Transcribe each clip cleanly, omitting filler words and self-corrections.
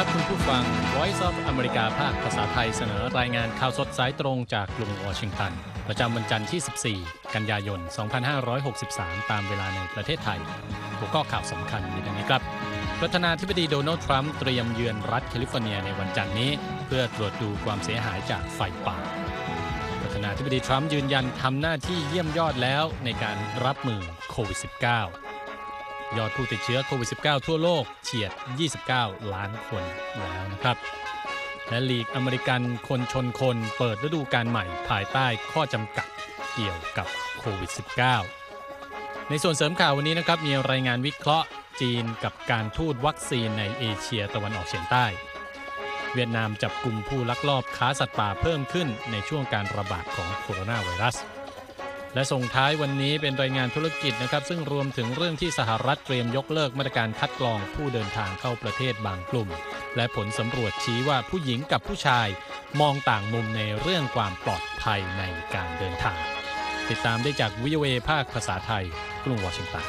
ครับคุณผู้ฟัง Voice of America ภาคภาษาไทยเสนอรายงานข่าวสดสายตรงจากกรุงวอชิงตันประจำวันจันทร์ที่ 14 กันยายน 2563 ตามเวลาในประเทศไทยหัวข้อข่าวสำคัญมีดังนี้ครับประธานาธิบดีโดนัลด์ทรัมป์เตรียมเยือนรัฐแคลิฟอร์เนียในวันจันทร์นี้เพื่อตรวจดูความเสียหายจากไฟป่าประธานาธิบดีทรัมป์ยืนยันทำหน้าที่เยี่ยมยอดแล้วในการรับมือโควิด -19ยอดผู้ติดเชื้อโควิด -19 ทั่วโลกเฉียด 29 ล้านคนแล้วนะครับและลีกอเมริกันคนชนคนเปิดฤดูกาลใหม่ภายใต้ข้อจำกัดเกี่ยวกับโควิด -19 ในส่วนเสริมข่าววันนี้นะครับมีรายงานวิเคราะห์จีนกับการทูตวัคซีนในเอเชียตะวันออกเฉียงใต้เวียดนามจับกุมผู้ลักลอบค้าสัตว์ป่าเพิ่มขึ้นในช่วงการระบาดของโคโรนาไวรัสและส่งท้ายวันนี้เป็นรายงานธุรกิจนะครับซึ่งรวมถึงเรื่องที่สหรัฐเตรียมยกเลิกมาตรการคัดกรองผู้เดินทางเข้าประเทศบางกลุ่มและผลสำรวจชี้ว่าผู้หญิงกับผู้ชายมองต่างมุมในเรื่องความปลอดภัยในการเดินทางติดตามได้จาก VOA ภาคภาษาไทยกรุงวอชิงตัน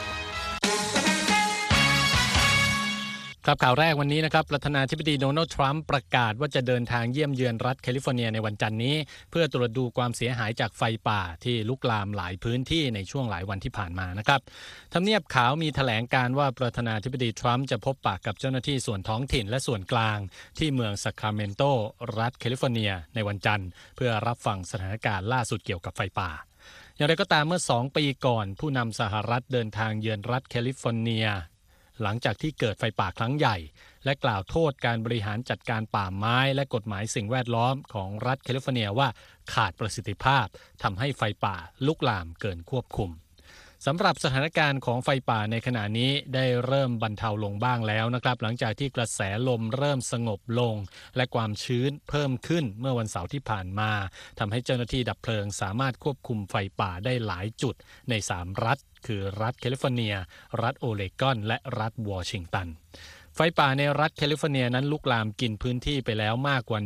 ครับข่าวแรกวันนี้นะครับประธานาธิบดีโดนัลด์ทรัมป์ประกาศว่าจะเดินทางเยี่ยมเยือนรัฐแคลิฟอร์เนียในวันจันทร์นี้เพื่อตรวจดูความเสียหายจากไฟป่าที่ลุกลามหลายพื้นที่ในช่วงหลายวันที่ผ่านมานะครับทำเนียบขาวมีแถลงการว่าประธานาธิบดีทรัมป์จะพบปะกับเจ้าหน้าที่ส่วนท้องถิ่นและส่วนกลางที่เมืองซัคราเมนโตรัฐแคลิฟอร์เนียในวันจันทร์เพื่อรับฟังสถานการณ์ล่าสุดเกี่ยวกับไฟป่าอย่างไรก็ตามเมื่อ2 ปีก่อนผู้นำสหรัฐเดินทางเยือนรัฐแคลิฟอร์เนียหลังจากที่เกิดไฟป่าครั้งใหญ่และกล่าวโทษการบริหารจัดการป่าไม้และกฎหมายสิ่งแวดล้อมของรัฐแคลิฟอร์เนียว่าขาดประสิทธิภาพทำให้ไฟป่าลุกลามเกินควบคุมสำหรับสถานการณ์ของไฟป่าในขณะนี้ได้เริ่มบรรเทาลงบ้างแล้วนะครับหลังจากที่กระแสลมเริ่มสงบลงและความชื้นเพิ่มขึ้นเมื่อวันเสาร์ที่ผ่านมาทำให้เจ้าหน้าที่ดับเพลิงสามารถควบคุมไฟป่าได้หลายจุดใน3 รัฐคือรัฐแคลิฟอร์เนียรัฐโอเรกอนและรัฐวอชิงตันไฟป่าในรัฐแคลิฟอร์เนียนั้นลุกลามกินพื้นที่ไปแล้วมากกว่า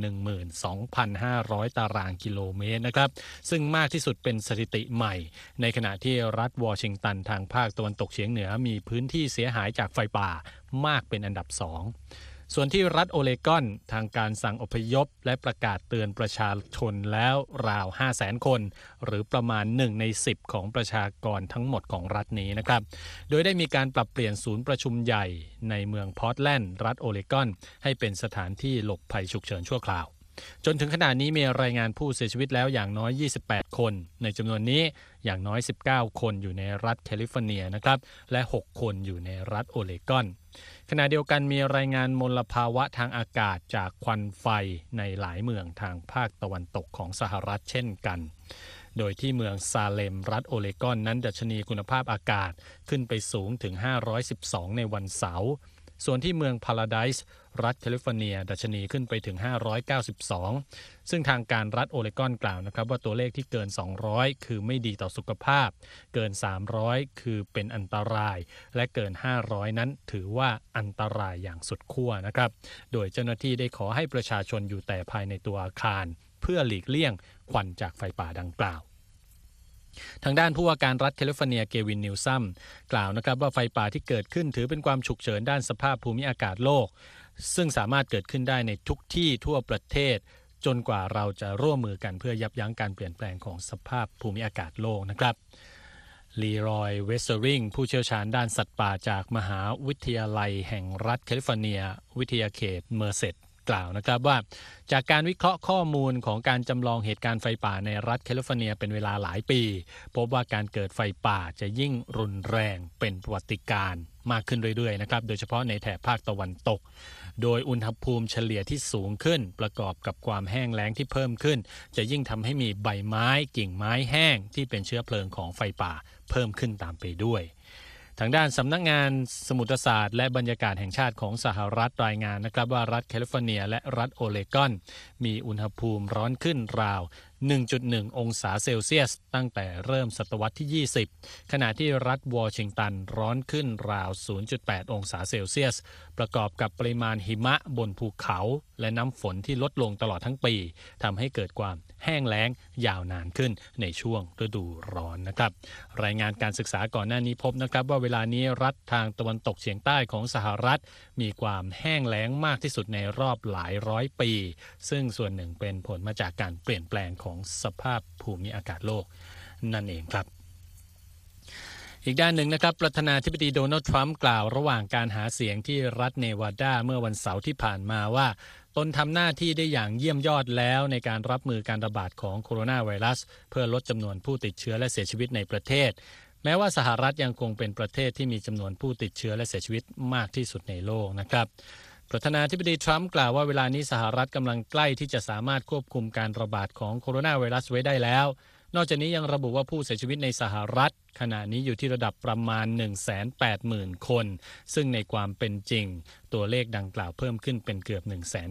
12,500 ตารางกิโลเมตรนะครับซึ่งมากที่สุดเป็นสถิติใหม่ในขณะที่รัฐวอชิงตันทางภาคตะวันตกเฉียงเหนือมีพื้นที่เสียหายจากไฟป่ามากเป็นอันดับ2ส่วนที่รัฐโอเรกอนทางการสั่งอพยพและประกาศเตือนประชาชนแล้วราว 500,000 คนหรือประมาณ1 ใน 10ของประชากรทั้งหมดของรัฐนี้นะครับโดยได้มีการปรับเปลี่ยนศูนย์ประชุมใหญ่ในเมืองพอร์ตแลนด์รัฐโอเรกอนให้เป็นสถานที่หลบภัยฉุกเฉินชั่วคราวจนถึงขณะนี้มีรายงานผู้เสียชีวิตแล้วอย่างน้อย28 คนในจำนวนนี้อย่างน้อย19 คนอยู่ในรัฐแคลิฟอร์เนียนะครับและ6 คนอยู่ในรัฐโอเรกอนขณะเดียวกันมีรายงานมลภาวะทางอากาศจากควันไฟในหลายเมืองทางภาคตะวันตกของสหรัฐเช่นกันโดยที่เมืองซาเลมรัฐโอเรกอนนั้นดัชนีคุณภาพอากาศขึ้นไปสูงถึง512ในวันเสาร์ส่วนที่เมืองพาราไดซ์รัฐแคลิฟอร์เนียดัชนีขึ้นไปถึง592ซึ่งทางการรัฐโอเรกอนกล่าวนะครับว่าตัวเลขที่เกิน200คือไม่ดีต่อสุขภาพเกิน300คือเป็นอันตรายและเกิน500นั้นถือว่าอันตรายอย่างสุดขั้วนะครับโดยเจ้าหน้าที่ได้ขอให้ประชาชนอยู่แต่ภายในตัวอาคารเพื่อหลีกเลี่ยงควันจากไฟป่าดังกล่าวทางด้านผู้ว่าการรัฐแคลิฟอร์เนียเกวินนิวซัมกล่าวนะครับว่าไฟป่าที่เกิดขึ้นถือเป็นความฉุกเฉินด้านสภาพภูมิอากาศโลกซึ่งสามารถเกิดขึ้นได้ในทุกที่ทั่วประเทศจนกว่าเราจะร่วมมือกันเพื่อยับยั้งการเปลี่ยนแปลงของสภาพภูมิอากาศโลกนะครับลีรอยเวสเซอริงผู้เชี่ยวชาญด้านสัตว์ป่าจากมหาวิทยาลัยแห่งรัฐแคลิฟอร์เนียวิทยาเขตเมอร์เซดกล่าวนะครับว่าจากการวิเคราะห์ข้อมูลของการจำลองเหตุการณ์ไฟป่าในรัฐแคลิฟอร์เนียเป็นเวลาหลายปีพบว่าการเกิดไฟป่าจะยิ่งรุนแรงเป็นประวัติการณ์มากขึ้นเรื่อยๆนะครับโดยเฉพาะในแถบภาคตะวันตกโดยอุณหภูมิเฉลี่ยที่สูงขึ้นประกอบกับความแห้งแล้งที่เพิ่มขึ้นจะยิ่งทำให้มีใบไม้กิ่งไม้แห้งที่เป็นเชื้อเพลิงของไฟป่าเพิ่มขึ้นตามไปด้วยทางด้านสำนักงานสมุทรศาสตร์และบรรยากาศแห่งชาติของสหรัฐรายงานนะครับว่ารัฐแคลิฟอร์เนียและรัฐโอเรกอนมีอุณหภูมิร้อนขึ้นราว 1.1 องศาเซลเซียสตั้งแต่เริ่มศตวรรษที่ 20 ขณะที่รัฐวอชิงตันร้อนขึ้นราว 0.8 องศาเซลเซียสประกอบกับปริมาณหิมะบนภูเขาและน้ำฝนที่ลดลงตลอดทั้งปีทำให้เกิดความแห้งแล้งยาวนานขึ้นในช่วงฤดูร้อนนะครับรายงานการศึกษาก่อนหน้านี้พบนะครับว่าเวลานี้รัฐทางตะวันตกเฉียงใต้ของสหรัฐมีความแห้งแล้งมากที่สุดในรอบหลายร้อยปีซึ่งส่วนหนึ่งเป็นผลมาจากการเปลี่ยนแปลงของสภาพภูมิอากาศโลกนั่นเองครับอีกด้านหนึ่งนะครับประธานาธิบดีโดนัลด์ทรัมป์กล่าวระหว่างการหาเสียงที่รัฐเนวาดาเมื่อวันเสาร์ที่ผ่านมาว่าตนทำหน้าที่ได้อย่างเยี่ยมยอดแล้วในการรับมือการระบาดของโคโรนาไวรัสเพื่อลดจำนวนผู้ติดเชื้อและเสียชีวิตในประเทศแม้ว่าสหรัฐยังคงเป็นประเทศที่มีจำนวนผู้ติดเชื้อและเสียชีวิตมากที่สุดในโลกนะครับประธานาธิบดีทรัมป์กล่าวว่าเวลานี้สหรัฐกำลังใกล้ที่จะสามารถควบคุมการระบาดของโคโรนาไวรัสไว้ได้แล้วนอกจากนี้ยังระบุว่าผู้เสียชีวิตในสหรัฐขณะนี้อยู่ที่ระดับประมาณ 180,000 คนซึ่งในความเป็นจริงตัวเลขดังกล่าวเพิ่มขึ้นเป็นเกือบ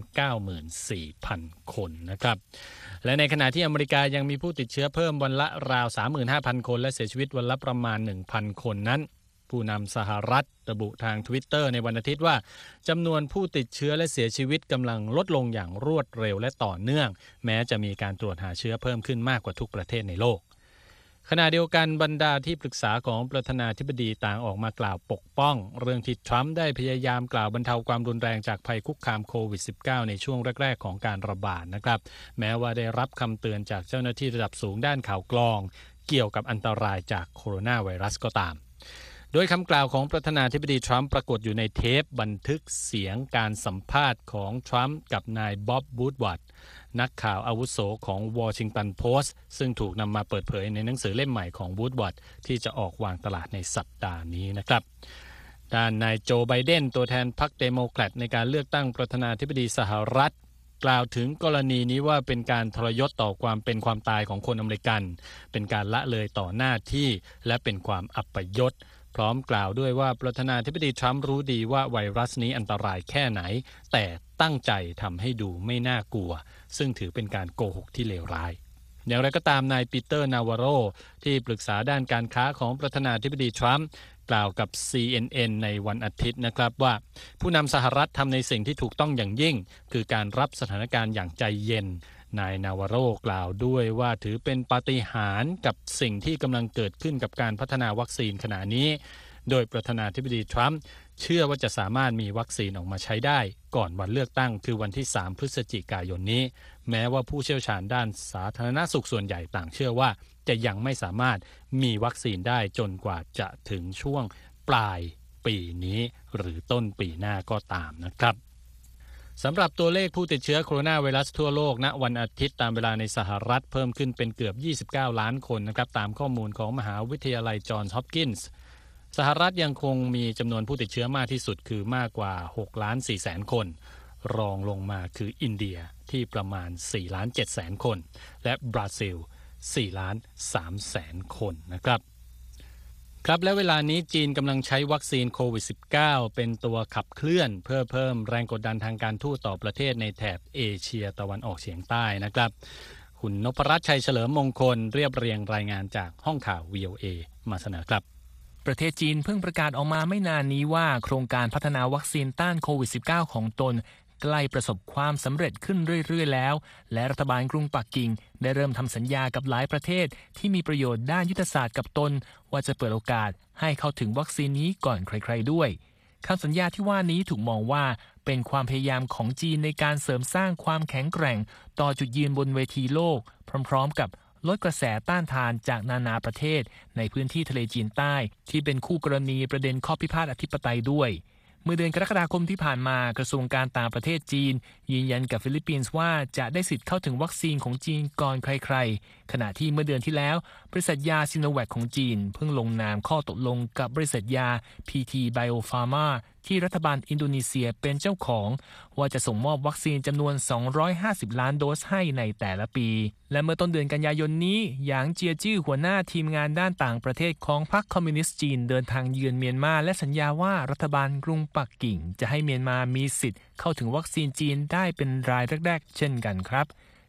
194,000 คนนะครับและในขณะที่อเมริกายังมีผู้ติดเชื้อเพิ่มวันละราว 35,000 คนและเสียชีวิตวันละประมาณ 1,000 คนนั้นผู้นำสหรัฐระบุทาง Twitter ในวันอาทิตย์ว่าจำนวนผู้ติดเชื้อและเสียชีวิตกำลังลดลงอย่างรวดเร็วและต่อเนื่องแม้จะมีการตรวจหาเชื้อเพิ่มขึ้นมากกว่าทุกประเทศในโลกขณะเดียวกันบรรดาที่ปรึกษาของประธานาธิบดีต่างออกมากล่าวปกป้องเรื่องที่ทรัมป์ได้พยายามกล่าวบรรเทาความรุนแรงจากภัยคุกคามโควิด -19 ในช่วงแรกๆของการระบาดนะครับแม้ว่าได้รับคำเตือนจากเจ้าหน้าที่ระดับสูงด้านข่าวกรองเกี่ยวกับอันตรายจากโคโรนาไวรัสก็ตามโดยคำกล่าวของประธานาธิบดีทรัมป์ปรากฏอยู่ในเทปบันทึกเสียงการสัมภาษณ์ของทรัมป์กับนายบ๊อบวูดวัตนักข่าวอาวุโสของวอชิงตันโพสต์ซึ่งถูกนำมาเปิดเผยในหนังสือเล่มใหม่ของวูดวัตที่จะออกวางตลาดในสัปดาห์นี้นะครับด้านนายโจไบเดนตัวแทนพรรคเดโมแครตในการเลือกตั้งประธานาธิบดีสหรัฐกล่าวถึงกรณีนี้ว่าเป็นการทรยศต่อความเป็นความตายของคนอเมริกันเป็นการละเลยต่อหน้าที่และเป็นความอัปยศพร้อมกล่าวด้วยว่าประธานาธิบดีทรัมป์รู้ดีว่าไวรัสนี้อันตรายแค่ไหนแต่ตั้งใจทำให้ดูไม่น่ากลัวซึ่งถือเป็นการโกหกที่เลวร้ายอย่างไรก็ตามนายปีเตอร์นาวาโรที่ปรึกษาด้านการค้าของประธานาธิบดีทรัมป์กล่าวกับ CNN ในวันอาทิตย์นะครับว่าผู้นำสหรัฐทำในสิ่งที่ถูกต้องอย่างยิ่งคือการรับสถานการณ์อย่างใจเย็นนายนาวาโรกล่าวด้วยว่าถือเป็นปาฏิหาริย์กับสิ่งที่กำลังเกิดขึ้นกับการพัฒนาวัคซีนขณะนี้โดยประธานาธิบดีทรัมป์เชื่อว่าจะสามารถมีวัคซีนออกมาใช้ได้ก่อนวันเลือกตั้งคือวันที่ 3 พฤศจิกายนนี้แม้ว่าผู้เชี่ยวชาญด้านสาธารณสุขส่วนใหญ่ต่างเชื่อว่าจะยังไม่สามารถมีวัคซีนได้จนกว่าจะถึงช่วงปลายปีนี้หรือต้นปีหน้าก็ตามนะครับสำหรับตัวเลขผู้ติดเชื้อโคโรนาไวรัสทั่วโลกณวันอาทิตย์ตามเวลาในสหรัฐเพิ่มขึ้นเป็นเกือบ29ล้านคนนะครับตามข้อมูลของมหาวิทยาลัยจอห์นส์ฮอปกินส์สหรัฐยังคงมีจำนวนผู้ติดเชื้อมากที่สุดคือมากกว่า6ล้าน4แสนคนรองลงมาคืออินเดียที่ประมาณ4ล้าน7แสนคนและบราซิล4ล้าน3แสนคนนะครับครับและเวลานี้จีนกำลังใช้วัคซีนโควิด -19 เป็นตัวขับเคลื่อนเพื่อเพิ่มแรงกดดันทางการทูตต่อประเทศในแถบเอเชียตะวันออกเฉียงใต้นะครับคุณนพรัตน์ชัยเฉลิมมงคลเรียบเรียงรายงานจากห้องข่าว VOA มาเสนอครับประเทศจีนเพิ่งประกาศออกมาไม่นานนี้ว่าโครงการพัฒนาวัคซีนต้านโควิด -19 ของตนใกล้ประสบความสำเร็จขึ้นเรื่อยๆแล้วและรัฐบาลกรุงปักกิ่งได้เริ่มทำสัญญากับหลายประเทศที่มีประโยชน์ด้านยุทธศาสตร์กับตนว่าจะเปิดโอกาสให้เข้าถึงวัคซีนนี้ก่อนใครๆด้วยคำสัญญาที่ว่านี้ถูกมองว่าเป็นความพยายามของจีนในการเสริมสร้างความแข็งแกร่งต่อจุดยืนบนเวทีโลกพร้อมๆกับลดกระแสต้านทานจากนานาประเทศในพื้นที่ทะเลจีนใต้ที่เป็นคู่กรณีประเด็นข้อพิพาทอธิปไตยด้วยเมื่อเดือนกรกฎาคมที่ผ่านมากระทรวงการต่างประเทศจีนยืนยันกับฟิลิปปินส์ว่าจะได้สิทธิ์เข้าถึงวัคซีนของจีนก่อนใครๆขณะที่เมื่อเดือนที่แล้วบริษัทยาซิโนแวคของจีนเพิ่งลงนามข้อตกลงกับบริษัทยา PT Biopharma ที่รัฐบาลอินโดนีเซียเป็นเจ้าของว่าจะส่งมอบวัคซีนจำนวน250ล้านโดสให้ในแต่ละปีและเมื่อต้นเดือนกันยายนนี้หยางเจียจื้อหัวหน้าทีมงานด้านต่างประเทศของพรรคคอมมิวนิสต์จีนเดินทางเยือนเมียนมาและสัญญาว่ารัฐบาลกรุงปักกิ่งจะให้เมียนมามีสิทธิ์เข้าถึงวัคซีนจีนได้เป็นรายแรกๆเช่นกันครับ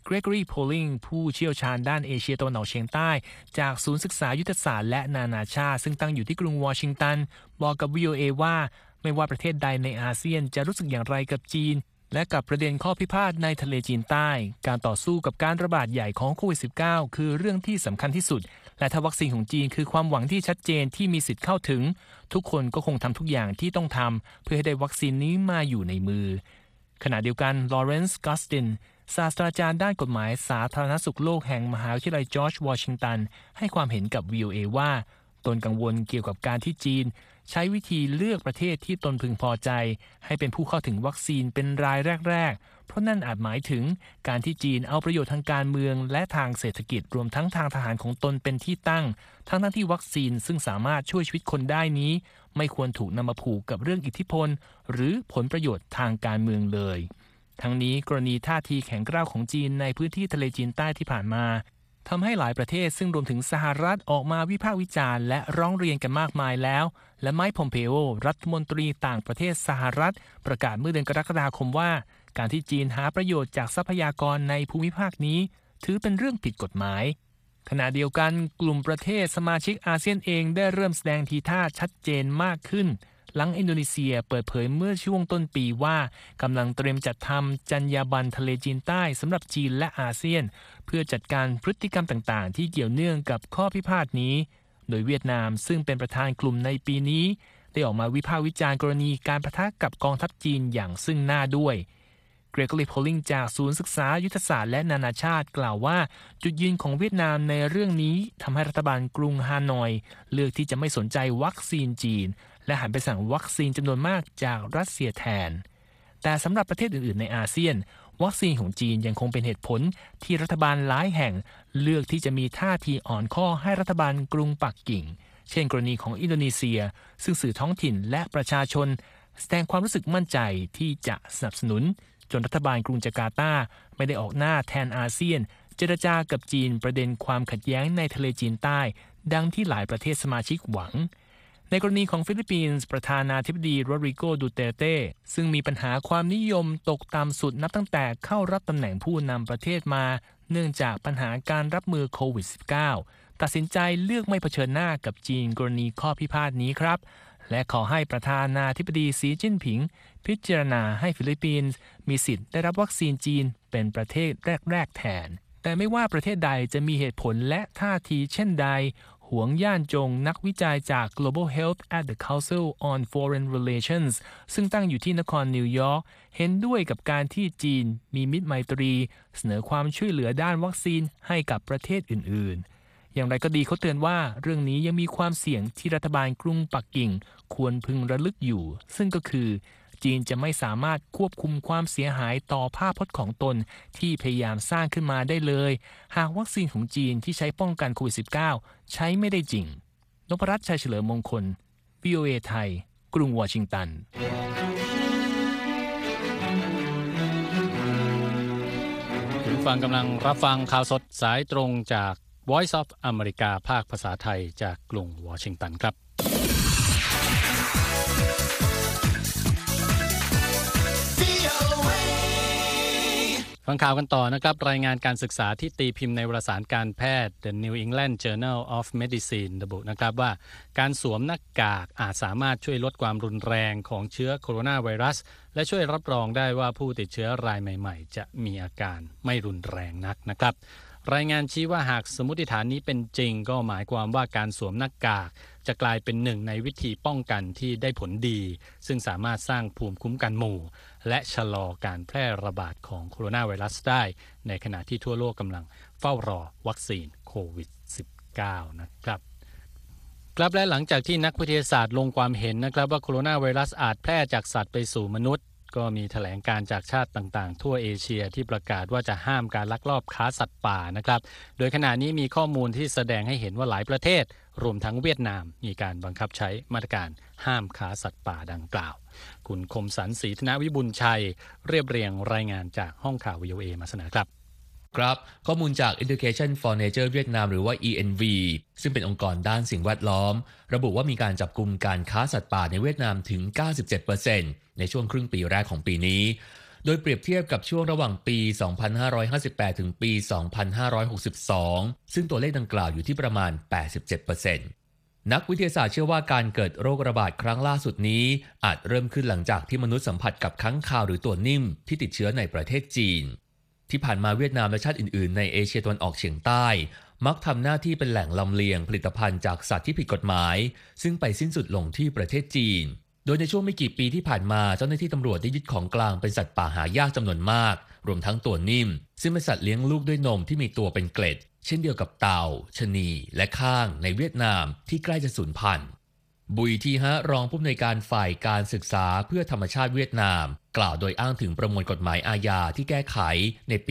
Gregory Poling ผู้เชี่ยวชาญด้านเอเชียตะวันออกเฉียงใต้จากศูนย์ศึกษายุทธศาสตร์และนานาชาติซึ่งตั้งอยู่ที่กรุงวอชิงตันบอกกับ VOA ว่าไม่ว่าประเทศใดในอาเซียนจะรู้สึกอย่างไรกับจีนและกับประเด็นข้อพิพาทในทะเลจีนใต้การต่อสู้กับการระบาดใหญ่ของโควิด -19 คือเรื่องที่สำคัญที่สุดและถ้าวัคซีนของจีนคือความหวังที่ชัดเจนที่มีสิทธิ์เข้าถึงทุกคนก็คงทำทุกอย่างที่ต้องทำเพื่อให้ได้วัคซีนนี้มาอยู่ในมือขณะเดียวกันลอเรนซ์กัสตินศาสตราจารย์ด้านกฎหมายสาธารณสุขโลกแห่งมหาวิทยาลัยจอร์จวอชิงตันให้ความเห็นกับ VOA ว่าตนกังวลเกี่ยวกับการที่จีนใช้วิธีเลือกประเทศที่ตนพึงพอใจให้เป็นผู้เข้าถึงวัคซีนเป็นรายแรกๆเพราะนั่นอาจหมายถึงการที่จีนเอาประโยชน์ทางการเมืองและทางเศรษฐกิจรวมทั้งทางทหารของตนเป็นที่ตั้งทั้งที่วัคซีนซึ่งสามารถช่วยชีวิตคนได้นี้ไม่ควรถูกนำมาผูกกับเรื่องอิทธิพลหรือผลประโยชน์ทางการเมืองเลยทั้งนี้กรณีท่าทีแข็งกร้าวของจีนในพื้นที่ทะเลจีนใต้ที่ผ่านมาทำให้หลายประเทศซึ่งรวมถึงสหรัฐออกมาวิพากษ์วิจารณ์และร้องเรียนกันมากมายแล้วและไมค์ พอมเพโอรัฐมนตรีต่างประเทศสหรัฐประกาศเมื่อเดือนกรกฎาคมว่าการที่จีนหาประโยชน์จากทรัพยากรในภูมิภาคนี้ถือเป็นเรื่องผิดกฎหมายขณะเดียวกันกลุ่มประเทศสมาชิกอาเซียนเองได้เริ่มแสดงทีท่าชัดเจนมากขึ้นหลังอินโดนีเซียเปิดเผยเมื่อช่วงต้นปีว่ากำลังเตรียมจัดทำจรรยาบรรณทะเลจีนใต้สำหรับจีนและอาเซียนเพื่อจัดการพฤติกรรมต่างๆที่เกี่ยวเนื่องกับข้อพิพาทนี้โดยเวียดนามซึ่งเป็นประธานกลุ่มในปีนี้ได้ออกมาวิพากษ์วิจารณ์กรณีการปะทะกับกองทัพจีนอย่างซึ่งหน้าด้วยGregory Poling จากศูนย์ศึกษายุทธศาสตร์และนานาชาติกล่าวว่าจุดยืนของเวียดนามในเรื่องนี้ทำให้รัฐบาลกรุงฮานอยเลือกที่จะไม่สนใจวัคซีนจีนและหันไปสั่งวัคซีนจำนวนมากจากรัสเซียแทนแต่สำหรับประเทศอื่นๆในอาเซียนวัคซีนของจีนยังคงเป็นเหตุผลที่รัฐบาลหลายแห่งเลือกที่จะมีท่าทีอ่อนข้อให้รัฐบาลกรุงปักกิ่งเช่นกรณีของอินโดนีเซียซึ่งสื่อท้องถิ่นและประชาชนแสดงความรู้สึกมั่นใจที่จะสนับสนุนจนรัฐบาลกรุงจาการ์ตาไม่ได้ออกหน้าแทนอาเซียนเจรจากับจีนประเด็นความขัดแย้งในทะเลจีนใต้ดังที่หลายประเทศสมาชิกหวังในกรณีของฟิลิปปินส์ประธานาธิบดีโรดริโก ดูเตเต้ซึ่งมีปัญหาความนิยมตกต่ำสุดนับตั้งแต่เข้ารับตำแหน่งผู้นำประเทศมาเนื่องจากปัญหาการรับมือโควิด -19 ตัดสินใจเลือกไม่เผชิญหน้ากับจีนกรณีข้อพิพาทนี้ครับและขอให้ประธานาธิบดีสีจิ้นผิงพิจารณาให้ฟิลิปปินส์มีสิทธิ์ได้รับวัคซีนจีนเป็นประเทศแรกๆแทนแต่ไม่ว่าประเทศใดจะมีเหตุผลและท่าทีเช่นใดหวงย่านจงนักวิจัยจาก Global Health at the Council on Foreign Relations ซึ่งตั้งอยู่ที่นครนิวยอร์กเห็นด้วยกับการที่จีนมีมิตรไมตรีเสนอความช่วยเหลือด้านวัคซีนให้กับประเทศอื่นๆอย่างไรก็ดีเขาเตือนว่าเรื่องนี้ยังมีความเสี่ยงที่รัฐบาลกรุงปักกิ่งควรพึงระลึกอยู่ซึ่งก็คือจีนจะไม่สามารถควบคุมความเสียหายต่อภาพพจน์ของตนที่พยายามสร้างขึ้นมาได้เลยหากวัคซีนของจีนที่ใช้ป้องกันโควิด -19 ใช้ไม่ได้จริงนพรัตน์ ชัยเฉลิมมงคล VOA ไทยกรุงวอชิงตันคุณฟังกำลังรับฟังข่าวสดสายตรงจาก Voice of America ภาคภาษาไทยจากกรุงวอชิงตันครับฟังข่าวกันต่อนะครับรายงานการศึกษาที่ตีพิมพ์ในวารสารการแพทย์ The New England Journal of Medicine ระบุนะครับว่าการสวมหน้ากากอาจสามารถช่วยลดความรุนแรงของเชื้อโคโรนาไวรัสและช่วยรับรองได้ว่าผู้ติดเชื้อรายใหม่ๆจะมีอาการไม่รุนแรงนักนะครับรายงานชี้ว่าหากสมมติฐานนี้เป็นจริงก็หมายความว่าการสวมหน้ากากจะกลายเป็นหนึ่งในวิธีป้องกันที่ได้ผลดีซึ่งสามารถสร้างภูมิคุ้มกันหมู่และชะลอการแพร่ระบาดของโคโรนาไวรัสได้ในขณะที่ทั่วโลกกำลังเฝ้ารอวัคซีนโควิด -19 นะครับและหลังจากที่นักวิทยาศาสตร์ลงความเห็นนะครับว่าโคโรนาไวรัสอาจแพร่จากสัตว์ไปสู่มนุษย์ก็มีแถลงการจากชาติต่างๆทั่วเอเชียที่ประกาศว่าจะห้ามการลักลอบค้าสัตว์ป่านะครับโดยขณะนี้มีข้อมูลที่แสดงให้เห็นว่าหลายประเทศรวมทั้งเวียดนามมีการบังคับใช้มาตรการห้ามค้าสัตว์ป่าดังกล่าวคุณคมสันต์ ศรีธนวิบุญชัยเรียบเรียงรายงานจากห้องข่าว VOA มาเสนอครับข้อมูลจาก Education for Nature เวียดนามหรือว่า ENV ซึ่งเป็นองค์กรด้านสิ่งแวดล้อมระบุว่ามีการจับกุมการค้าสัตว์ป่าในเวียดนามถึง 97% ในช่วงครึ่งปีแรกของปีนี้โดยเปรียบเทียบกับช่วงระหว่างปี 2558 ถึงปี 2562 ซึ่งตัวเลขดังกล่าวอยู่ที่ประมาณ 87%นักวิทยาศาสตร์เชื่อว่าการเกิดโรคระบาดครั้งล่าสุดนี้อาจเริ่มขึ้นหลังจากที่มนุษย์สัมผัสกับค้างคาวหรือตัวนิ่มที่ติดเชื้อในประเทศจีนที่ผ่านมาเวียดนามและชาติอื่นๆในเอเชียตะวันออกเฉียงใต้มักทำหน้าที่เป็นแหล่งลำเลียงผลิตภัณฑ์จากสัตว์ที่ผิดกฎหมายซึ่งไปสิ้นสุดลงที่ประเทศจีนโดยในช่วงไม่กี่ปีที่ผ่านมาเจ้าหน้าที่ตำรวจได้ยึดของกลางเป็นสัตว์ป่าหายากจำนวนมากรวมทั้งตัวนิ่มซึ่งเป็นสัตว์เลี้ยงลูกด้วยนมที่มีตัวเป็นเกล็ดเช่นเดียวกับเต่าชะนีและข้างในเวียดนามที่ใกล้จะสูญพันธุ์บุยทีฮะรองผู้อำนวยการฝ่ายการศึกษาเพื่อธรรมชาติเวียดนามกล่าวโดยอ้างถึงประมวลกฎหมายอาญาที่แก้ไขในปี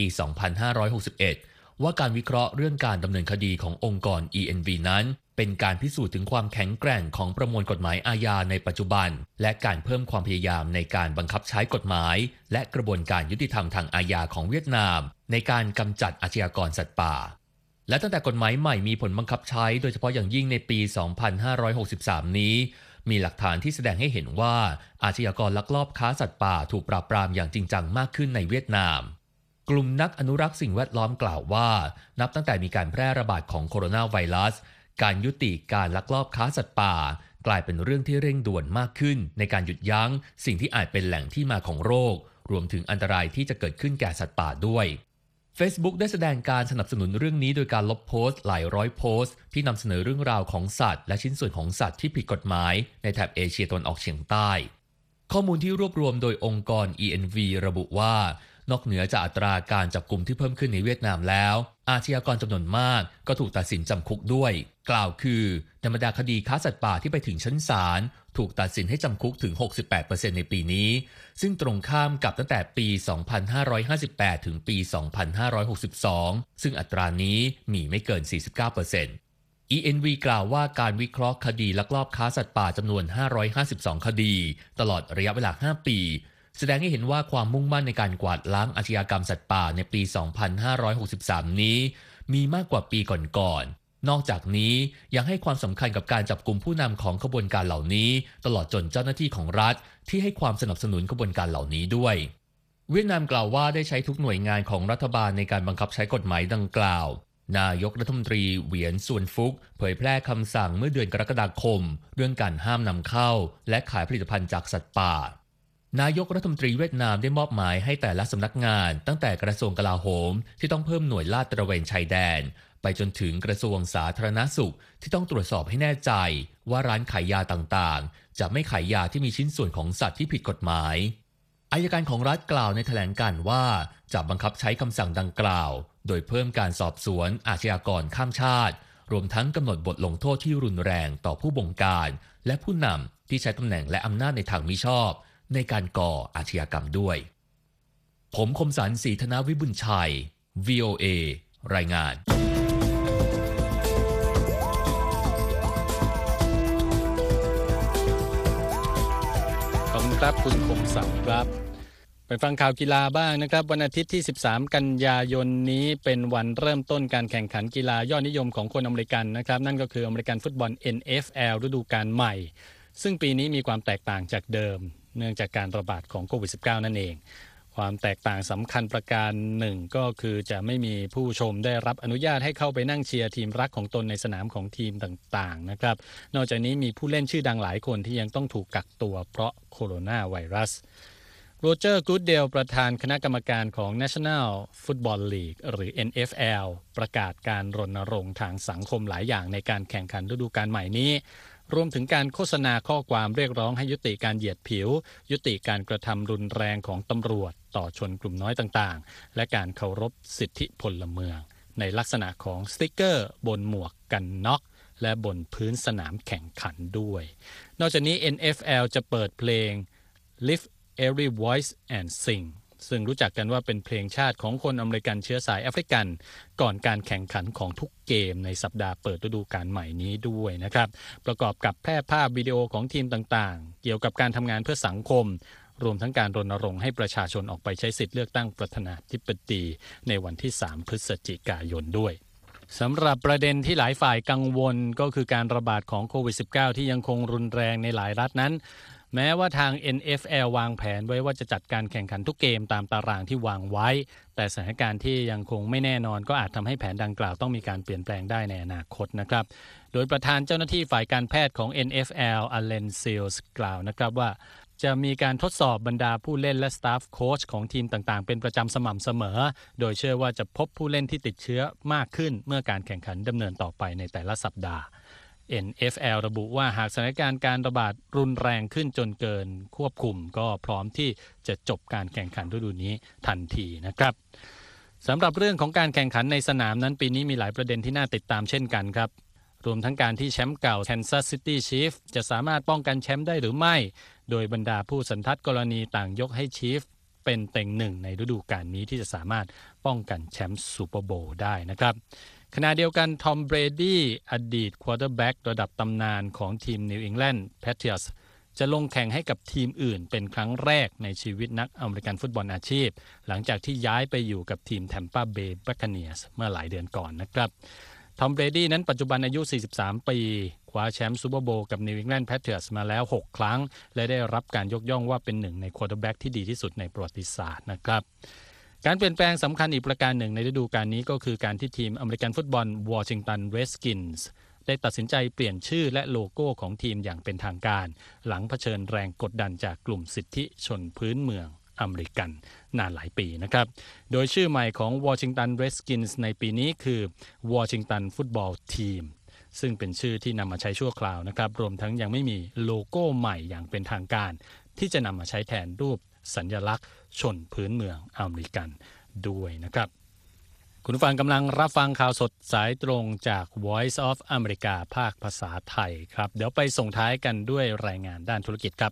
2561 ว่าการวิเคราะห์เรื่องการดำเนินคดีขององค์กร ENV นั้นเป็นการพิสูจน์ถึงความแข็งแกร่งของประมวลกฎหมายอาญาในปัจจุบันและการเพิ่มความพยายามในการบังคับใช้กฎหมายและกระบวนการยุติธรรมทางอาญาของเวียดนามในการกำจัดอาชญากรสัตว์ป่าและตั้งแต่กฎหมายใหม่มีผลบังคับใช้โดยเฉพาะอย่างยิ่งในปี 2563 นี้มีหลักฐานที่แสดงให้เห็นว่าอาชญากรลักลอบค้าสัตว์ป่าถูกปราบปรามอย่างจริงจังมากขึ้นในเวียดนามกลุ่มนักอนุรักษ์สิ่งแวดล้อมกล่าวว่านับตั้งแต่มีการแพร่ระบาดของโคโรนาไวรัสการยุติการลักลอบค้าสัตว์ป่ากลายเป็นเรื่องที่เร่งด่วนมากขึ้นในการหยุดยั้งสิ่งที่อาจเป็นแหล่งที่มาของโรครวมถึงอันตรายที่จะเกิดขึ้นแก่สัตว์ป่าด้วย Facebook ได้แสดงการสนับสนุนเรื่องนี้โดยการลบโพสต์หลายร้อยโพสต์ที่นำเสนอเรื่องราวของสัตว์และชิ้นส่วนของสัตว์ที่ผิดกฎหมายในแถบเอเชียตะวันออกเฉียงใต้ข้อมูลที่รวบรวมโดยองค์กร ENV ระบุว่านอกเหนือจากอัตราการจับกุมที่เพิ่มขึ้นในเวียดนามแล้วอาชญากรจำนวนมากก็ถูกตัดสินจำคุกด้วยกล่าวคือในบรรดาคดีค้าสัตว์ป่าที่ไปถึงชั้นศาลถูกตัดสินให้จำคุกถึง 68% ในปีนี้ซึ่งตรงข้ามกับตั้งแต่ปี 2558 ถึงปี 2562 ซึ่งอัตรานี้มีไม่เกิน 49% ENV กล่าวว่าการวิเคราะห์คดีลักลอบค้าสัตว์ป่าจำนวน 552 คดีตลอดระยะเวลา 5 ปีแสดงให้เห็นว่าความมุ่งมั่นในการกวาดล้างอาชญากรรมสัตว์ป่าในปี 2563 นี้มีมากกว่าปีก่อนๆนอกจากนี้ยังให้ความสำคัญกับการจับกุมผู้นำของขบวนการเหล่านี้ตลอดจนเจ้าหน้าที่ของรัฐที่ให้ความสนับสนุนขบวนการเหล่านี้ด้วยเวียดนามกล่าวว่าได้ใช้ทุกหน่วยงานของรัฐบาลในการบังคับใช้กฎหมายดังกล่าวนายกรัฐมนตรีเหวียนซวนฟุกเผยแพร่คำสั่งเมื่อเดือนกรกฎาคมเรื่องการห้ามนำเข้าและขายผลิตภัณฑ์จากสัตว์ป่านายกรัฐมนตรีเวียดนามได้มอบหมายให้แต่ละสำนักงานตั้งแต่กระทรวงกลาโหมที่ต้องเพิ่มหน่วยลาดตระเวนชายแดนไปจนถึงกระทรวงสาธารณสุขที่ต้องตรวจสอบให้แน่ใจว่าร้านขายยาต่างๆจะไม่ขายยาที่มีชิ้นส่วนของสัตว์ที่ผิดกฎหมายอัยการของรัฐกล่าวในแถลงการณ์ว่าจะบังคับใช้คำสั่งดังกล่าวโดยเพิ่มการสอบสวนอาชญากรข้ามชาติรวมทั้งกำหนดบทลงโทษที่รุนแรงต่อผู้บงการและผู้นำที่ใช้ตำแหน่งและอำนาจในทางมิชอบในการก่ออาชญากรรมด้วยผมคมสันต์ศรีธนวิบุญชัย VOA รายงานขอบคุณครับคุณคมสันต์ครับไปฟังข่าวกีฬาบ้างนะครับวันอาทิตย์ที่13กันยายนนี้เป็นวันเริ่มต้นการแข่งขันกีฬายอดนิยมของคนอเมริกันนะครับนั่นก็คืออเมริกันฟุตบอล NFL ฤดูกาลใหม่ซึ่งปีนี้มีความแตกต่างจากเดิมเนื่องจากการระบาดของโควิด -19 นั่นเองความแตกต่างสำคัญประการหนึ่งก็คือจะไม่มีผู้ชมได้รับอนุญาตให้เข้าไปนั่งเชียร์ทีมรักของตนในสนามของทีมต่างๆนะครับนอกจากนี้มีผู้เล่นชื่อดังหลายคนที่ยังต้องถูกกักตัวเพราะโคโรนาไวรัสโรเจอร์ กู๊ดเดลประธานคณะกรรมการของ National Football League หรือ NFL ประกาศการรณรงค์ทางสังคมหลายอย่างในการแข่งขันฤดูกาลใหม่นี้รวมถึงการโฆษณาข้อความเรียกร้องให้ยุติการเหยียดผิวยุติการกระทำรุนแรงของตำรวจต่อชนกลุ่มน้อยต่างๆและการเคารพสิทธิพลเมืองในลักษณะของสติ๊กเกอร์บนหมวกกันน็อกและบนพื้นสนามแข่งขันด้วยนอกจากนี้ NFL จะเปิดเพลง Lift Every Voice and Sing ซึ่งรู้จักกันว่าเป็นเพลงชาติของคนอเมริกันเชื้อสายแอฟริกันก่อนการแข่งขันของทุกเกมในสัปดาห์เปิดฤดูกาลใหม่นี้ด้วยนะครับประกอบกับแพร่ภาพวิดีโอของทีมต่างๆเกี่ยวกับการทำงานเพื่อสังคมรวมทั้งการรณรงค์ให้ประชาชนออกไปใช้สิทธิเลือกตั้งประธานาธิบดีในวันที่3 พฤศจิกายนด้วยสำหรับประเด็นที่หลายฝ่ายกังวลก็คือการระบาดของโควิด -19 ที่ยังคงรุนแรงในหลายรัฐนั้นแม้ว่าทาง NFL วางแผนไว้ว่าจะจัดการแข่งขันทุกเกมตามตารางที่วางไว้แต่สถานการณ์ที่ยังคงไม่แน่นอนก็อาจทำให้แผนดังกล่าวต้องมีการเปลี่ยนแปลงได้ในอนาคตนะครับโดยประธานเจ้าหน้าที่ฝ่ายการแพทย์ของ NFL อเลนซิลส์กล่าวนะครับว่าจะมีการทดสอบบรรดาผู้เล่นและสตาฟโค้ชของทีมต่างๆเป็นประจำสม่ำเสมอโดยเชื่อว่าจะพบผู้เล่นที่ติดเชื้อมากขึ้นเมื่อการแข่งขันดำเนินต่อไปในแต่ละสัปดาห์ NFL ระบุว่าหากสถานการณ์การระบาดรุนแรงขึ้นจนเกินควบคุมก็พร้อมที่จะจบการแข่งขันฤดูนี้ทันทีนะครับสำหรับเรื่องของการแข่งขันในสนามนั้นปีนี้มีหลายประเด็นที่น่าติดตามเช่นกันครับรวมทั้งการที่แชมป์เก่า Kansas City Chiefs จะสามารถป้องกันแชมป์ได้หรือไม่โดยบรรดาผู้สันทัดกรณีต่างยกให้ Chiefs เป็นเต็งหนึ่งในฤดูกาลนี้ที่จะสามารถป้องกันแชมป์ซูเปอร์โบว์ได้นะครับขณะเดียวกันทอมเบรดี้อดีตควอเตอร์แบ็กระดับตำนานของทีมนิวอิงแลนด์แพทริออตส์จะลงแข่งให้กับทีมอื่นเป็นครั้งแรกในชีวิตนักอเมริกันฟุตบอลอาชีพหลังจากที่ย้ายไปอยู่กับทีมแทมปาเบย์บัคคาเนียร์สเมื่อหลายเดือนก่อนนะครับทอมเบรดี้นั้นปัจจุบันอายุ43ปีคว้าแชมป์ซูเปอร์โบว์กับนิวอิงแลนด์แพทริออตส์มาแล้ว6ครั้งและได้รับการยกย่องว่าเป็นหนึ่งในควอเตอร์แบ็กที่ดีที่สุดในประวัติศาสตร์นะครับการเปลี่ยนแปลงสำคัญอีกประการหนึ่งในฤดูกาลนี้ก็คือการที่ทีมอเมริกันฟุตบอลวอชิงตันเรดสกินส์ได้ตัดสินใจเปลี่ยนชื่อและโลโก้ของทีมอย่างเป็นทางการหลังเผชิญแรงกดดันจากกลุ่มสิทธิชนพื้นเมืองอเมริกันนานหลายปีนะครับโดยชื่อใหม่ของวอชิงตันเรดสกินส์ในปีนี้คือวอชิงตันฟุตบอลทีมซึ่งเป็นชื่อที่นำมาใช้ชั่วคราวนะครับรวมทั้งยังไม่มีโลโก้ใหม่อย่างเป็นทางการที่จะนำมาใช้แทนรูปสัญลักษณ์ชนพื้นเมืองอเมริกันด้วยนะครับคุณผู้ฟังกำลังรับฟังข่าวสดสายตรงจาก Voice of America ภาคภาษาไทยครับเดี๋ยวไปส่งท้ายกันด้วยรายงานด้านธุรกิจครับ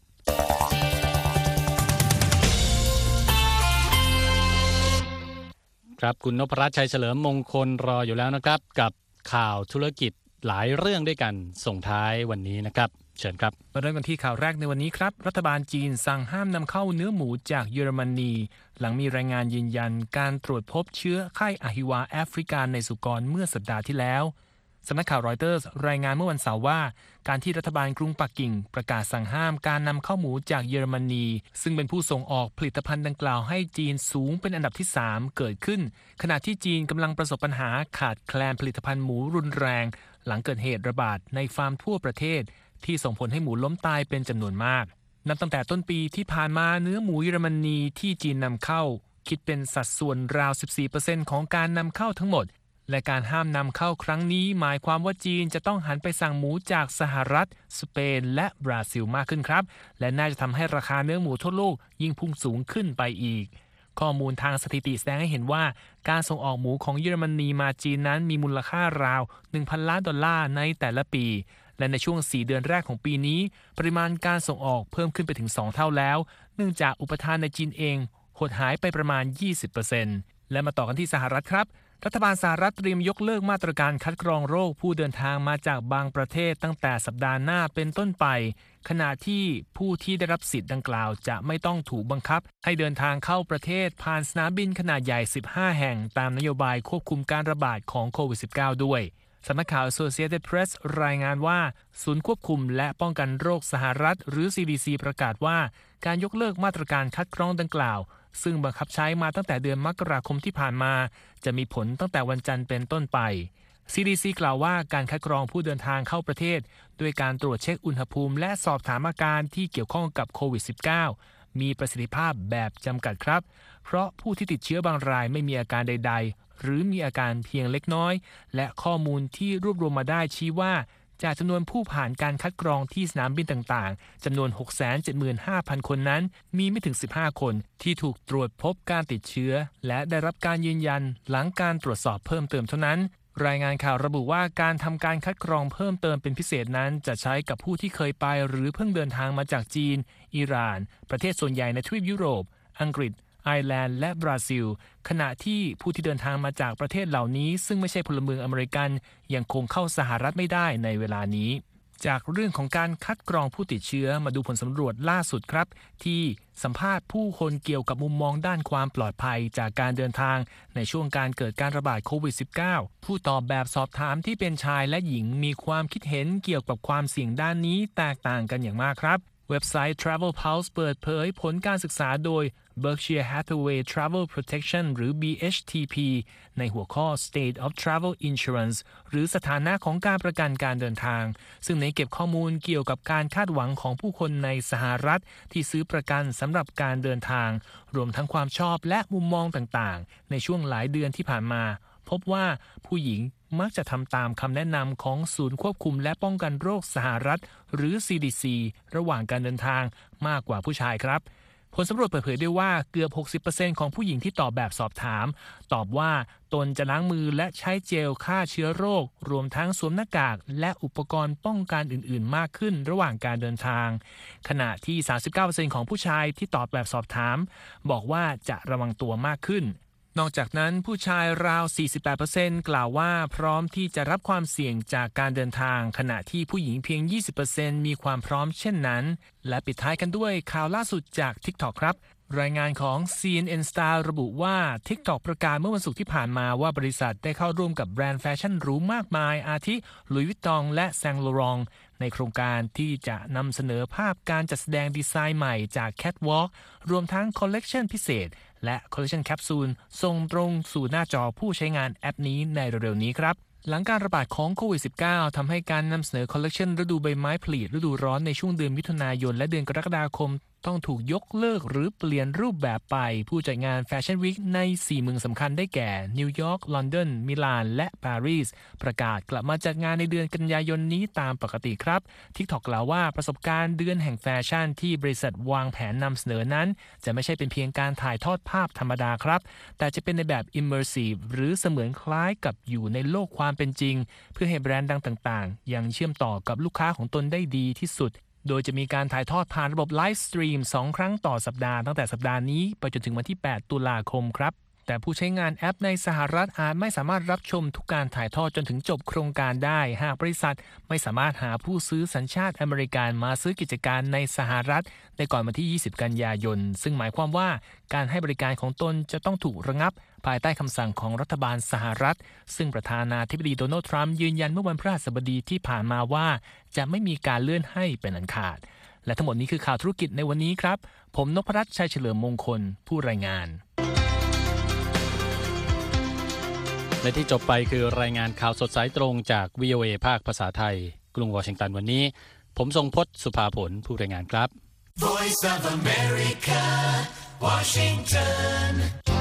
ครับคุณนพรัตน์ชัยเฉลิมมงคลรออยู่แล้วนะครับกับข่าวธุรกิจหลายเรื่องด้วยกันส่งท้ายวันนี้นะครับเชิญครับมาเริ่มกันที่ข่าวแรกในวันนี้ครับรัฐบาลจีนสั่งห้ามนำเข้าเนื้อหมูจากเยอรมนีหลังมีรายงานยืนยันการตรวจพบเชื้อไข้อหิวาแอฟริกาในสุกรเมื่อสัปดาห์ที่แล้วสำนักข่าวรอยเตอร์สรายงานเมื่อวันเสาร์ว่าการที่รัฐบาลกรุงปักกิ่งประกาศสั่งห้ามการนำเข้าหมูจากเยอรมนีซึ่งเป็นผู้ส่งออกผลิตภัณฑ์ดังกล่าวให้จีนสูงเป็นอันดับที่3เกิดขึ้นขณะที่จีนกำลังประสบปัญหาขาดแคลนผลิตภัณฑ์หมูรุนแรงหลังเกิดเหตุระบาดในฟาร์มทั่วประเทศที่ส่งผลให้หมูล้มตายเป็นจำนวนมากนับตั้งแต่ต้นปีที่ผ่านมาเนื้อหมูเยอรมนีที่จีนนำเข้าคิดเป็นสัดส่วนราว 14% ของการนำเข้าทั้งหมดและการห้ามนำเข้าครั้งนี้หมายความว่าจีนจะต้องหันไปสั่งหมูจากสหรัฐสเปนและบราซิลมากขึ้นครับและน่าจะทำให้ราคาเนื้อหมูทั่วโลกยิ่งพุ่งสูงขึ้นไปอีกข้อมูลทางสถิติแสดงให้เห็นว่าการส่งออกหมูของเยอรมนีมาจีนนั้นมีมูลค่าราว 1,000 ล้านดอลลาร์ในแต่ละปีและในช่วง4เดือนแรกของปีนี้ปริมาณการส่งออกเพิ่มขึ้นไปถึง2เท่าแล้วเนื่องจากอุปทานในจีนเองหดหายไปประมาณ 20% และมาต่อกันที่สหรัฐครับรัฐบาลสหรัฐเตรียมยกเลิกมาตรการคัดกรองโรคผู้เดินทางมาจากบางประเทศตั้งแต่สัปดาห์หน้าเป็นต้นไปขณะที่ผู้ที่ได้รับสิทธิ์ดังกล่าวจะไม่ต้องถูกบังคับให้เดินทางเข้าประเทศผ่านสนามบินขนาดใหญ่15แห่งตามนโยบายควบคุมการระบาดของโควิด -19 ด้วยสำนักข่าว Associated Press รายงานว่าศูนย์ควบคุมและป้องกันโรคสหรัฐหรือ CDC ประกาศว่าการยกเลิกมาตรการคัดกรองดังกล่าวซึ่งบังคับใช้มาตั้งแต่เดือนมกราคมที่ผ่านมาจะมีผลตั้งแต่วันจันทร์เป็นต้นไป CDC กล่าวว่าการคัดกรองผู้เดินทางเข้าประเทศด้วยการตรวจเช็คอุณหภูมิและสอบถามอาการที่เกี่ยวข้องกับโควิด -19 มีประสิทธิภาพแบบจำกัดครับเพราะผู้ที่ติดเชื้อบางรายไม่มีอาการใดๆหรือมีอาการเพียงเล็กน้อยและข้อมูลที่รวบรวมมาได้ชี้ว่าจากจำนวนผู้ผ่านการคัดกรองที่สนามบินต่างๆจำนวน 675,000 คนนั้นมีไม่ถึง15คนที่ถูกตรวจพบการติดเชื้อและได้รับการยืนยันหลังการตรวจสอบเพิ่มเติมเท่านั้นรายงานข่าวระบุว่าการทำการคัดกรองเพิ่มเติมเป็นพิเศษนั้นจะใช้กับผู้ที่เคยไปหรือเพิ่งเดินทางมาจากจีนอิหร่านประเทศส่วนใหญ่ในทวีปยุโรปอังกฤษไอร์แลนด์และบราซิลขณะที่ผู้ที่เดินทางมาจากประเทศเหล่านี้ซึ่งไม่ใช่พลเมืองอเมริกันยังคงเข้าสหรัฐไม่ได้ในเวลานี้จากเรื่องของการคัดกรองผู้ติดเชื้อมาดูผลสำรวจล่าสุดครับที่สัมภาษณ์ผู้คนเกี่ยวกับมุมมองด้านความปลอดภัยจากการเดินทางในช่วงการเกิดการระบาดโควิด -19 ผู้ตอบแบบสอบถามที่เป็นชายและหญิงมีความคิดเห็นเกี่ยวกับความเสี่ยงด้านนี้แตกต่างกันอย่างมากครับเว็บไซต์ Travel Pulse เปิดเผยผลการศึกษาโดย Berkshire Hathaway Travel Protection หรือ BHTP ในหัวข้อ State of Travel Insurance หรือสถานะของการประกันการเดินทางซึ่งเน้นเก็บข้อมูลเกี่ยวกับการคาดหวังของผู้คนในสหรัฐที่ซื้อประกันสำหรับการเดินทางรวมทั้งความชอบและมุมมองต่างๆในช่วงหลายเดือนที่ผ่านมาพบว่าผู้หญิงมักจะทำตามคำแนะนำของศูนย์ควบคุมและป้องกันโรคสหรัฐหรือ CDC ระหว่างการเดินทางมากกว่าผู้ชายครับผลสำรวจเปิดเผยด้วยว่าเกือบ 60% ของผู้หญิงที่ตอบแบบสอบถามตอบว่าตนจะล้างมือและใช้เจลฆ่าเชื้อโรครวมทั้งสวมหน้ากากและอุปกรณ์ป้องกันอื่นๆมากขึ้นระหว่างการเดินทางขณะที่ 39% ของผู้ชายที่ตอบแบบสอบถามบอกว่าจะระวังตัวมากขึ้นนอกจากนั้นผู้ชายราว 48% กล่าวว่าพร้อมที่จะรับความเสี่ยงจากการเดินทางขณะที่ผู้หญิงเพียง 20% มีความพร้อมเช่นนั้นและปิดท้ายกันด้วยข่าวล่าสุดจาก TikTok ครับรายงานของ CNN Star ระบุว่า TikTok ประกาศเมื่อวันศุกร์ที่ผ่านมาว่าบริษัทได้เข้าร่วมกับแบรนด์แฟชั่นหรูมากมายอาทิ Louis Vuitton และ Saint Laurent ในโครงการที่จะนำเสนอภาพการจัดแสดงดีไซน์ใหม่จาก Catwalk รวมทั้งคอลเลกชันพิเศษและคอลเลกชันแคปซูลส่งตรงสู่หน้าจอผู้ใช้งานแอปนี้ในเร็วๆนี้ครับหลังการระบาดของโควิด -19 ทำให้การนำเสนอคอลเลกชันฤดูใบไม้ผลิฤดูร้อนในช่วงเดือนมิถุนายนและเดือนกรกฎาคมต้องถูกยกเลิกหรือเปลี่ยนรูปแบบไปผู้จัดงานแฟชั่นวีคใน4เมืองสำคัญได้แก่นิวยอร์กลอนดอนมิลานและปารีสประกาศกลับมาจัดงานในเดือนกันยายนนี้ตามปกติครับ TikTok กล่าวว่าประสบการณ์เดือนแห่งแฟชั่นที่บริษัทวางแผนนำเสนอนั้นจะไม่ใช่เป็นเพียงการถ่ายทอดภาพธรรมดาครับแต่จะเป็นในแบบ immersive หรือเสมือนคล้ายกับอยู่ในโลกความเป็นจริงเพื่อให้แบรนด์ดังต่างๆยังเชื่อมต่อกับลูกค้าของตนได้ดีที่สุดโดยจะมีการถ่ายทอดผ่านระบบไลฟ์สตรีม2 ครั้งต่อสัปดาห์ตั้งแต่สัปดาห์นี้ไปจนถึงวันที่ 8 ตุลาคมครับแต่ผู้ใช้งานแอปในสหรัฐอาจไม่สามารถรับชมทุกการถ่ายทอดจนถึงจบโครงการได้หากบริษัทไม่สามารถหาผู้ซื้อสัญชาติอเมริกันมาซื้อกิจการในสหรัฐในก่อนวันที่ 20 กันยายนซึ่งหมายความว่าการให้บริการของตนจะต้องถูกระงับภายใต้คำสั่งของรัฐบาลสหรัฐซึ่งประธานาธิบดีโดนัลด์ทรัมป์ยืนยันเมื่อวันพฤหัสบดีที่ผ่านมาว่าจะไม่มีการเลื่อนให้เป็นอันขาดและทั้งหมดนี้คือข่าวธุรกิจในวันนี้ครับผมนพรัตน์ชัยเฉลิมมงคลผู้รายงานและที่จบไปคือรายงานข่าวสดสายตรงจาก VOA ภาคภาษาไทยกรุงวอชิงตันวันนี้ผมทรงพจน์สุภาผลผู้รายงานครับ Voice of America, Washington